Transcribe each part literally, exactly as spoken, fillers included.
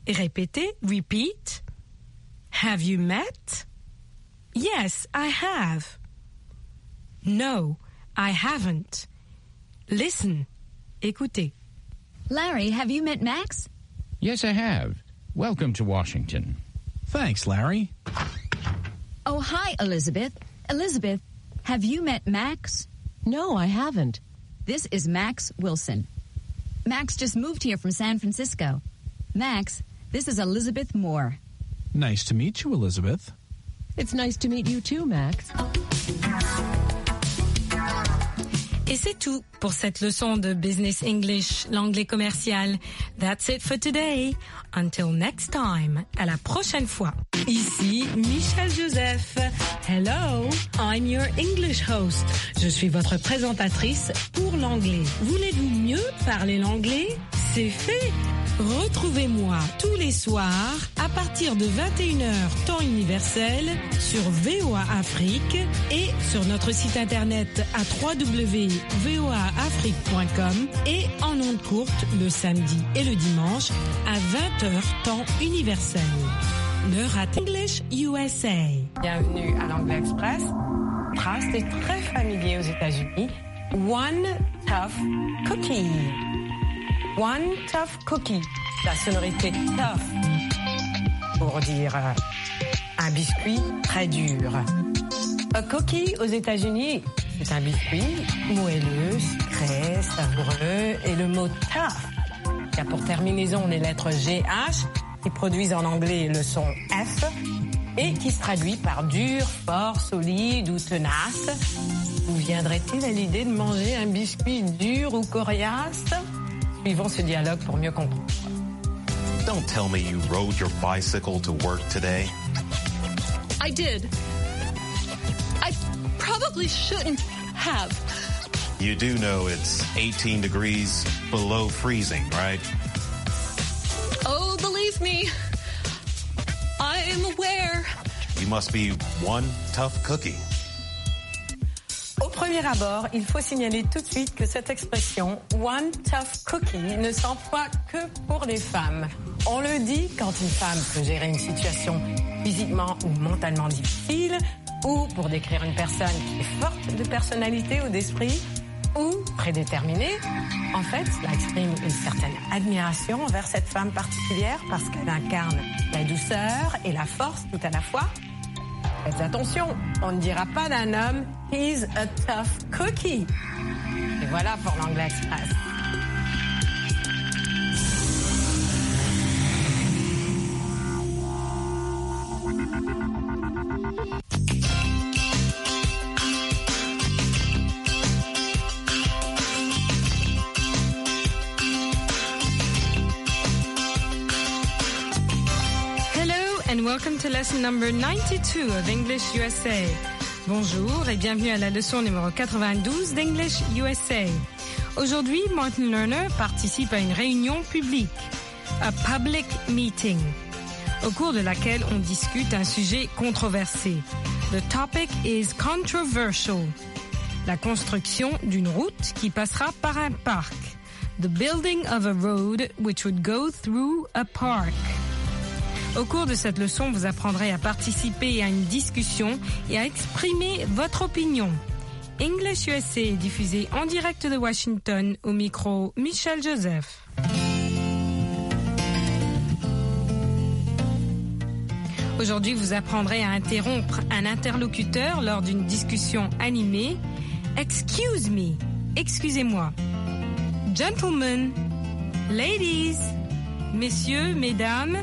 Répétez, repeat. Have you met? Yes, I have. No, I haven't. Listen. Écoutez. Larry, have you met Max? Yes, I have. Welcome to Washington. Thanks, Larry. Oh, hi, Elizabeth. Elizabeth, have you met Max? No, I haven't. This is Max Wilson. Max just moved here from San Francisco. Max, this is Elizabeth Moore. Nice to meet you, Elizabeth. It's nice to meet you too, Max. Et c'est tout pour cette leçon de Business English, l'anglais commercial. That's it for today. Until next time. À la prochaine fois. Ici Michel Joseph. Hello, I'm your English host. Je suis votre présentatrice pour l'anglais. Voulez-vous mieux parler l'anglais? C'est fait. Retrouvez-moi tous les soirs à partir de vingt et une heures temps universel sur V O A Afrique et sur notre site internet à w w w point v o a afrique point com et en ondes courtes le samedi et le dimanche à vingt heures temps universel. Ne ratez English U S A. Bienvenue à l'Anglais Express. Trust est très familier aux États-Unis. One tough cookie. One tough cookie. La sonorité tough pour dire euh, un biscuit très dur. A cookie aux États-Unis, c'est un biscuit moelleux, sucré, savoureux. Et le mot tough, qui a pour terminaison les lettres G H, qui produisent en anglais le son F et qui se traduit par dur, fort, solide ou tenace. Vous viendrait-il à l'idée de manger un biscuit dur ou coriace? Suivons ce dialogue pour mieux comprendre. Don't tell me you rode your bicycle to work today. I did. I probably shouldn't have. You do know it's eighteen degrees below freezing, right? Oh, believe me, I am aware. You must be one tough cookie. Au premier abord, il faut signaler tout de suite que cette expression « one tough cookie » ne s'emploie que pour les femmes. On le dit quand une femme peut gérer une situation physiquement ou mentalement difficile, ou pour décrire une personne qui est forte de personnalité ou d'esprit, ou prédéterminée. En fait, cela exprime une certaine admiration envers cette femme particulière parce qu'elle incarne la douceur et la force tout à la fois. Faites attention, on ne dira pas d'un homme « he's a tough cookie ». Et voilà pour l'Anglais Express. And welcome to lesson number ninety-two of English U S A. Bonjour et bienvenue à la leçon numéro quatre-vingt-douze d'English U S A. Aujourd'hui, Martin Lerner participe à une réunion publique, a public meeting, au cours de laquelle on discute un sujet controversé. The topic is controversial. La construction d'une route qui passera par un parc. The building of a road which would go through a park. Au cours de cette leçon, vous apprendrez à participer à une discussion et à exprimer votre opinion. English U S A est diffusé en direct de Washington au micro Michel Joseph. Aujourd'hui, vous apprendrez à interrompre un interlocuteur lors d'une discussion animée. Excuse me, excusez-moi. Gentlemen, ladies, messieurs, mesdames.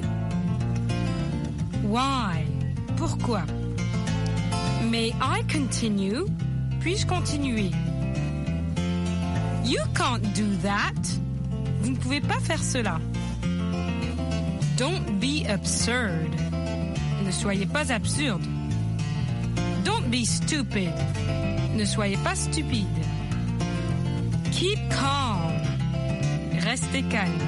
Why? Pourquoi? May I continue? Puis-je continuer? You can't do that. Vous ne pouvez pas faire cela. Don't be absurd. Ne soyez pas absurde. Don't be stupid. Ne soyez pas stupide. Keep calm. Restez calme.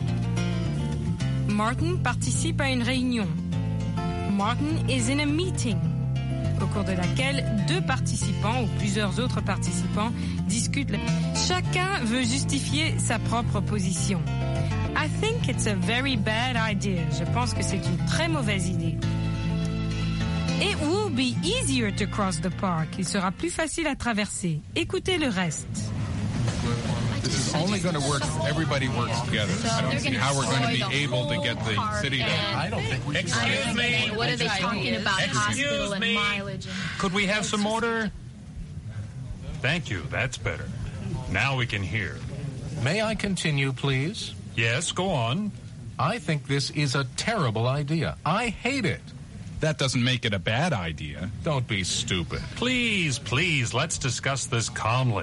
Martin participe à une réunion. Martin is in a meeting, au cours de laquelle deux participants ou plusieurs autres participants discutent. Chacun veut justifier sa propre position. I think it's a very bad idea. Je pense que c'est une très mauvaise idée. It will be easier to cross the park. Il sera plus facile à traverser. Écoutez le reste. This is only going to work if everybody works together. I don't see how we're going to be able to get the city to... I don't think we can. Excuse me. What are they talking about? Hospital and mileage. Could we have some order? Thank you. That's better. Now we can hear. May I continue, please? Yes, go on. I think this is a terrible idea. I hate it. That doesn't make it a bad idea. Don't be stupid. Please, please, let's discuss this calmly.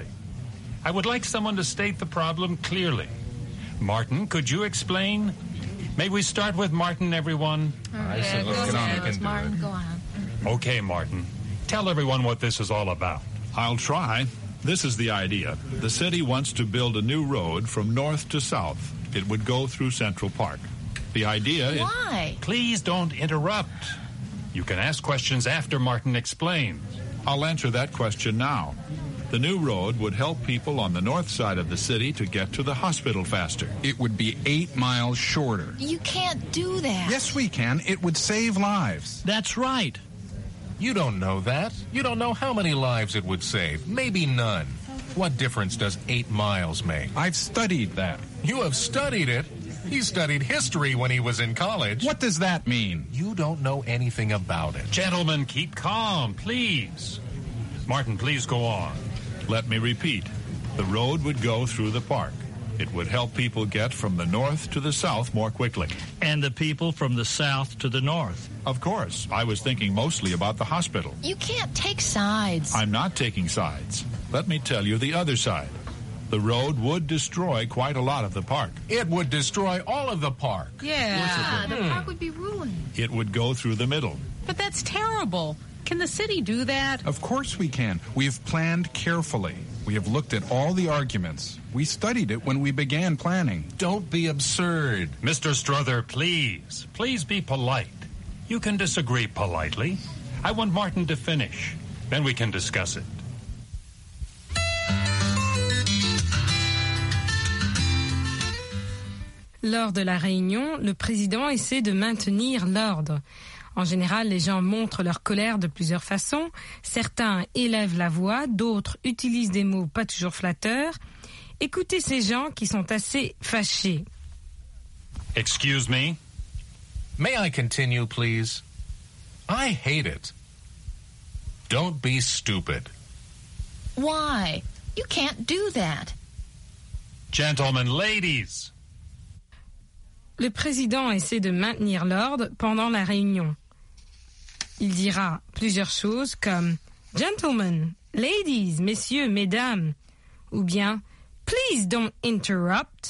I would like someone to state the problem clearly. Martin, could you explain? May we start with Martin, everyone? I said let's get on. We can do Martin, it. go on. Okay, Martin. Tell everyone what this is all about. I'll try. This is the idea. The city wants to build a new road from north to south. It would go through Central Park. The idea is... Why? Please don't interrupt. You can ask questions after Martin explains. I'll answer that question now. The new road would help people on the north side of the city to get to the hospital faster. It would be eight miles shorter. You can't do that. Yes, we can. It would save lives. That's right. You don't know that. You don't know how many lives it would save. Maybe none. What difference does eight miles make? I've studied that. You have studied it? He studied history when he was in college. What does that mean? You don't know anything about it. Gentlemen, keep calm, please. Martin, please go on. Let me repeat. The road would go through the park. It would help people get from the north to the south more quickly. And the people from the south to the north. Of course. I was thinking mostly about the hospital. You can't take sides. I'm not taking sides. Let me tell you the other side. The road would destroy quite a lot of the park. It would destroy all of the park. Yeah, the park would be ruined. It would go through the middle. But that's terrible. Can the city do that? Of course we can. We have planned carefully. We have looked at all the arguments. We studied it when we began planning. Don't be absurd. Mister Strother, please. Please be polite. You can disagree politely. I want Martin to finish. Then we can discuss it. Lors de la réunion, le président essaie de maintenir l'ordre. En général, les gens montrent leur colère de plusieurs façons. Certains élèvent la voix, d'autres utilisent des mots pas toujours flatteurs. Écoutez ces gens qui sont assez fâchés. Excuse me. May I continue, please? I hate it. Don't be stupid. Why? You can't do that. Gentlemen, ladies. Le président essaie de maintenir l'ordre pendant la réunion. Il dira plusieurs choses comme « Gentlemen, ladies, messieurs, mesdames » ou bien « Please don't interrupt ».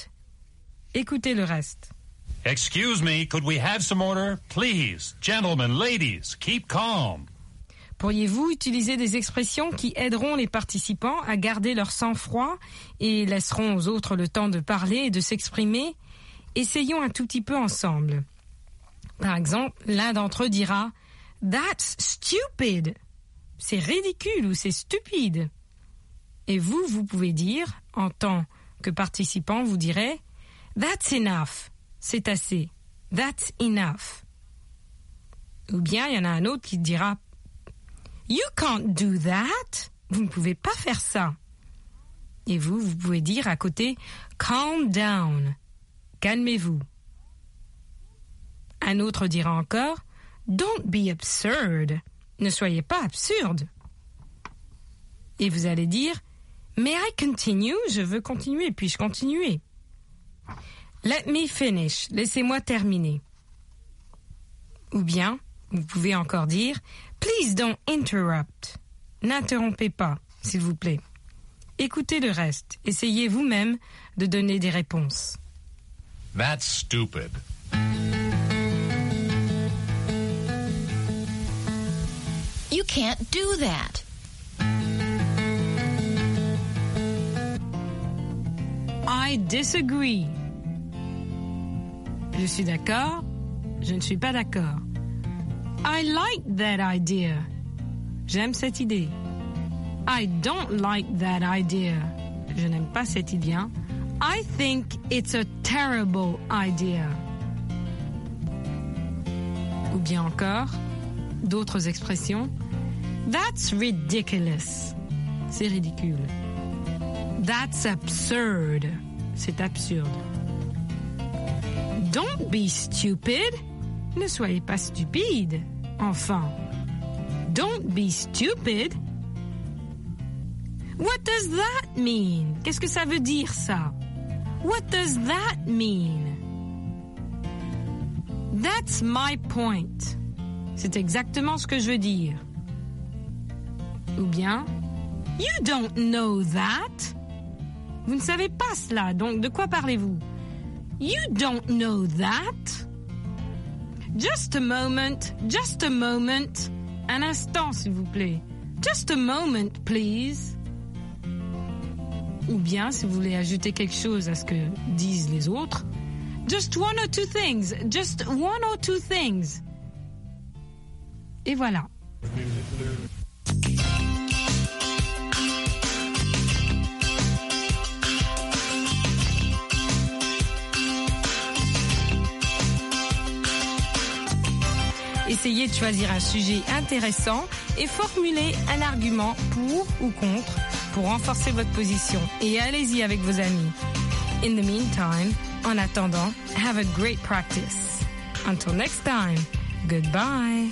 Écoutez le reste. Excuse me, could we have some order? Please, gentlemen, ladies, keep calm. Pourriez-vous utiliser des expressions qui aideront les participants à garder leur sang-froid et laisseront aux autres le temps de parler et de s'exprimer? Essayons un tout petit peu ensemble. Par exemple, l'un d'entre eux dira « That's stupid !» C'est ridicule ou c'est stupide. Et vous, vous pouvez dire, en tant que participant, vous direz « That's enough !» C'est assez. « That's enough !» Ou bien, il y en a un autre qui dira « You can't do that !» Vous ne pouvez pas faire ça. Et vous, vous pouvez dire à côté « Calm down !» Calmez-vous. Un autre dira encore « Don't be absurd !» Ne soyez pas absurde. Et vous allez dire « May I continue ?» Je veux continuer, puis-je continuer. Let me finish. Laissez-moi terminer. Ou bien, vous pouvez encore dire « Please don't interrupt !» N'interrompez pas, s'il vous plaît. Écoutez le reste. Essayez vous-même de donner des réponses. That's stupid. You can't do that. I disagree. Je suis d'accord. Je ne suis pas d'accord. I like that idea. J'aime cette idée. I don't like that idea. Je n'aime pas cette idée. I think it's a terrible idea. Ou bien encore, d'autres expressions. That's ridiculous. C'est ridicule. That's absurd. C'est absurde. Don't be stupid. Ne soyez pas stupide. Enfin. Don't be stupid. What does that mean? Qu'est-ce que ça veut dire, ça? What does that mean? That's my point. C'est exactement ce que je veux dire. Ou bien, you don't know that. Vous ne savez pas cela, donc de quoi parlez-vous? You don't know that. Just a moment, just a moment. Un instant, s'il vous plaît. Just a moment, please. Ou bien, si vous voulez ajouter quelque chose à ce que disent les autres, just one or two things. Just one or two things. Et voilà. Essayez de choisir un sujet intéressant et formulez un argument pour ou contre pour renforcer votre position. Et allez-y avec vos amis. In the meantime, en attendant, have a great practice. Until next time, goodbye.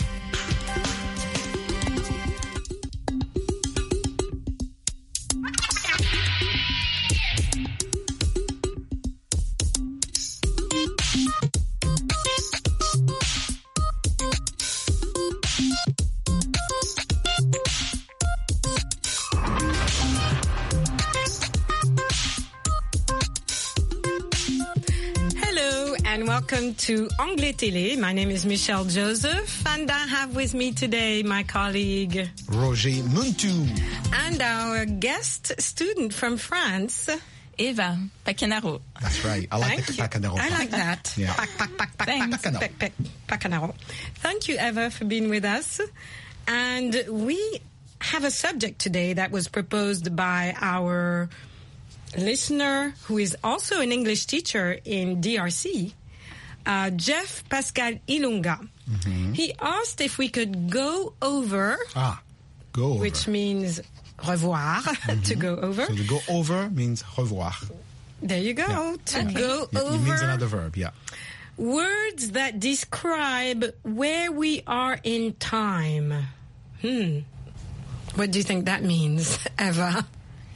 Welcome to Anglais Télé. My name is Michelle Joseph, and I have with me today my colleague Roger Muntu, and our guest student from France, Eva Pacanaro. That's right. I like the Pacanaro. I like that. Yeah. Pac, pac, pac, pac, pac, pac, pac, Pacanaro. Thank you, Eva, for being with us. And we have a subject today that was proposed by our listener, who is also an English teacher in D R C. Uh, Jeff Pascal Ilunga. Mm-hmm. He asked if we could go over. Ah, go over. Which means revoir, mm-hmm. to go over. So to go over means revoir. There you go. Yeah. To okay. go yeah, over. It means another verb, yeah. Words that describe where we are in time. Hmm. What do you think that means, Eva?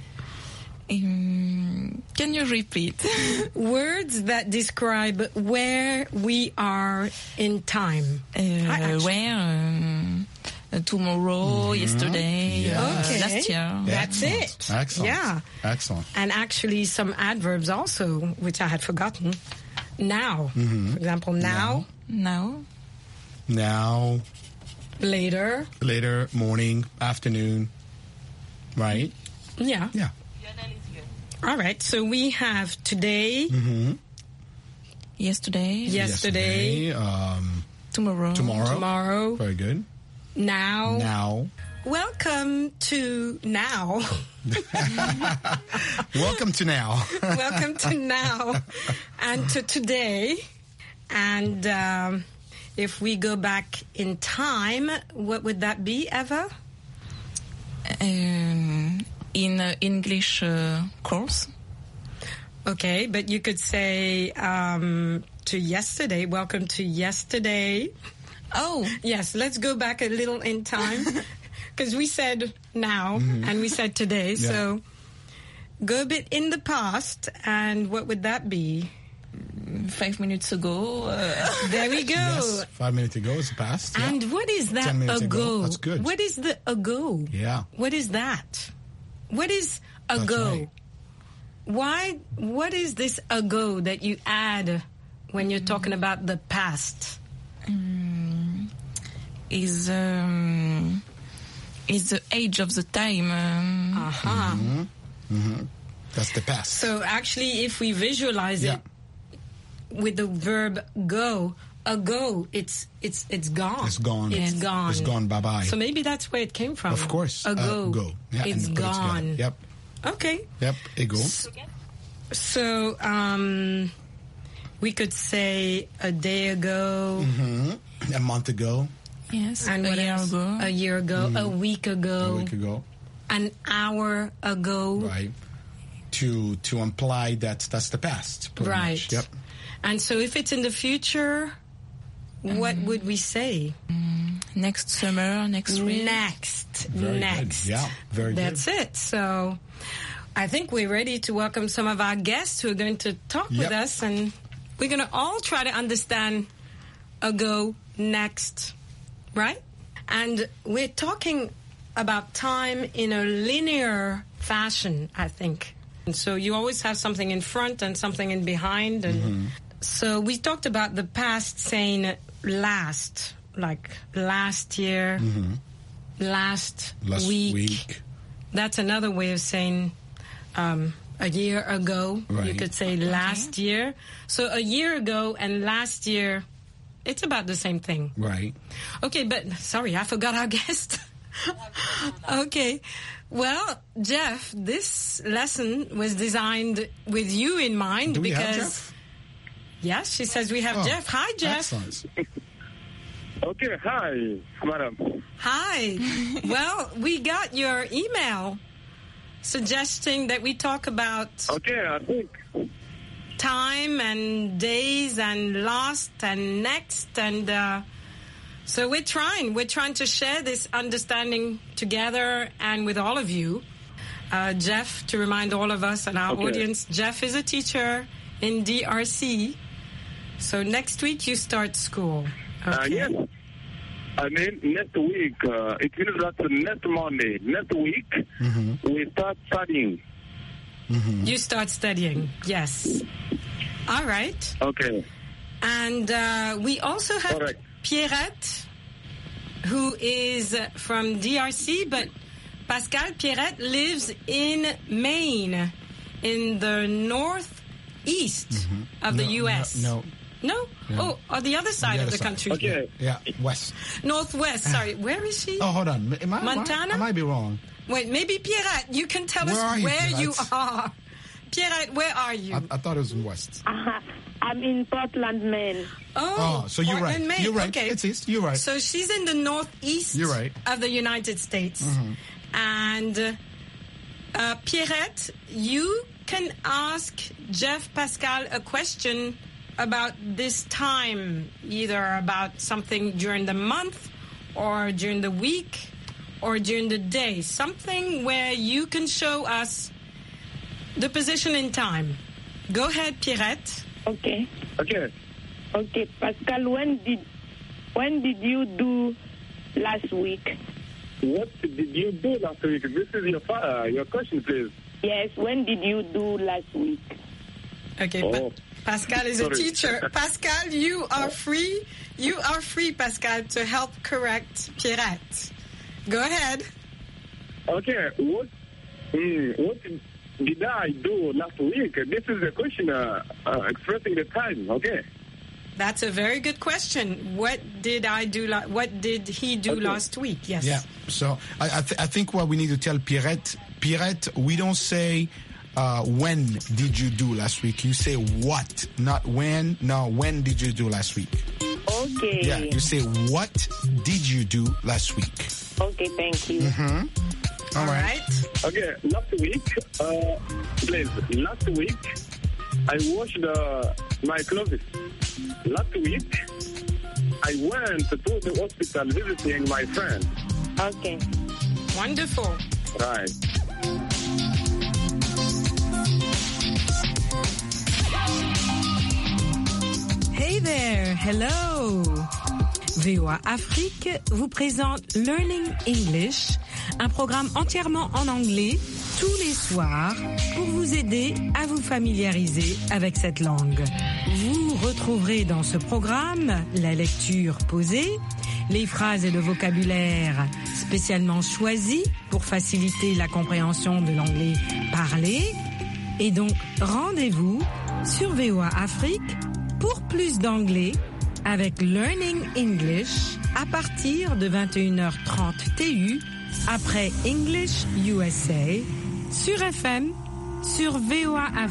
Um, can you repeat? Words that describe where we are in time. Uh, where? Um, uh, tomorrow, mm-hmm. yesterday, yeah. uh, okay. last year. That's Excellent. it. Excellent. Yeah. Excellent. And actually some adverbs also, which I had forgotten. Now. Mm-hmm. For example, now. Now. Now. Later. Later, morning, afternoon. Right? Yeah. Yeah. All right, so we have today, mm-hmm. yesterday, yesterday, yesterday um, tomorrow, tomorrow, tomorrow. Very good. Now, now. Welcome to now. Welcome to now. Welcome to now, and to today. And um, if we go back in time, what would that be, Eva? Um. In uh, English uh, course. Okay, but you could say um, to yesterday, welcome to yesterday. Oh. Yes, let's go back a little in time. Because we said now, mm-hmm. and we said today, yeah. So go a bit in the past, and what would that be? Five minutes ago. Uh. There we go. Yes, five minutes ago is the past. Yeah. And what is that ago? ago? That's good. What is the ago? Yeah. What is that? What is ago? Right. Why? What is this ago that you add when you're talking about the past? Um, is um, is the age of the time? Um, uh-huh. Mm-hmm. Mm-hmm. That's the past. So actually, if we visualize yeah. it with the verb go, ago, it's it's it's gone. It's gone. It's yes. gone. It's gone. Bye bye. So maybe that's where it came from. Of course. Ago. Uh, go. Yeah, it's and gone. It's yep. Okay. Yep. Ego. S- So um, we could say a day ago. Mm-hmm. A month ago. Yes, and a what year else? ago. A year ago. Mm-hmm. A week ago. A week ago. An hour ago. Right. To to imply that that's the past. Right. Much. Yep. And so if it's in the future, what mm. would we say? Mm. Next summer, next week. Next. Very next. Good. Yeah, very That's good. it. So I think we're ready to welcome some of our guests who are going to talk yep. with us, and we're going to all try to understand ago, next, right? And we're talking about time in a linear fashion, I think. And so you always have something in front and something in behind. And mm-hmm. so we talked about the past saying last, like last year, mm-hmm. last, last week. week. That's another way of saying um, a year ago. Right. You could say last okay. year. So a year ago and last year, it's about the same thing. Right. Okay, but sorry, I forgot our guest. Okay. Well, Jeff, this lesson was designed with you in mind. Do we because have Jeff? Yes, she says we have oh, Jeff. Hi, Jeff. Excellent. Okay, hi, madam. Hi. Well, we got your email suggesting that we talk about okay, I think time and days and lost and next and uh, so we're trying. We're trying to share this understanding together and with all of you. Uh, Jeff, to remind all of us and our okay. audience, Jeff is a teacher in D R C. So next week you start school. Okay. Uh, yes. I mean, next week, uh, it means that next Monday, next week, mm-hmm. we start studying. Mm-hmm. You start studying, yes. All right. Okay. And uh, we also have right. Pierrette, who is from D R C, but Pascal Pierrette lives in Maine, in the northeast mm-hmm. of the no, U S No. No? no. Oh, on the other side the of other the side. country. Okay. Yeah, west. Northwest, sorry. Where is she? Oh, hold on. Am I, Montana? I might be wrong. Wait, maybe Pierrette, you can tell where us are you, where you Pierrette? are. Pierrette, where are you? I, I thought it was in west. Uh, I'm in Portland, Maine. Oh, oh so you're Portland, right. Maine. You're right. Okay. It's east. You're right. So she's in the northeast you're right. of the United States. Mm-hmm. And uh, Pierrette, you can ask Jeff Pascal a question about this time, either about something during the month or during the week or during the day. Something where you can show us the position in time. Go ahead, Pierrette. Okay. Okay. Okay, Pascal, when did when did you do last week? What did you do last week? This is your uh, your question, please. Yes, when did you do last week? Okay, oh. pa- Pascal is Sorry. a teacher. Pascal, you are free. You are free, Pascal, to help correct Pierrette. Go ahead. Okay, what mm, what did I do last week? This is the question uh, uh, expressing the time. Okay. That's a very good question. What did I do? La- what did he do okay. last week? Yes. Yeah. So I I, th- I think what we need to tell Pierrette, Pierrette, we don't say uh, when did you do last week. You say what, not when. No, when did you do last week? Okay. Yeah. You say what did you do last week? Okay. Thank you. Mm-hmm. All, All right. right. Okay. Last week, uh, please. Last week, I washed uh, my clothes. Last week, I went to the hospital visiting my friend. Okay. Wonderful. Right. Hey there. Hello. V O A Afrique vous présente Learning English, un programme entièrement en anglais tous les soirs pour vous aider à vous familiariser avec cette langue. Vous retrouverez dans ce programme la lecture posée, les phrases et le vocabulaire spécialement choisis pour faciliter la compréhension de l'anglais parlé. Et donc, rendez-vous sur V O A Afrique pour plus d'anglais avec Learning English à partir de vingt et une heures trente T U après English U S A sur F M sur V O A Afrique.